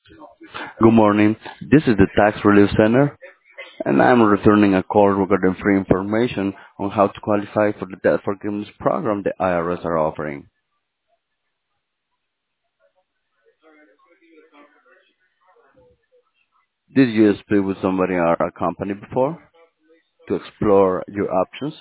Good morning. This is the Tax Relief Center, and I'm returning a call regarding free information on how to qualify for the debt forgiveness program the IRS are offering. Did you speak with somebody in our company before to explore your options?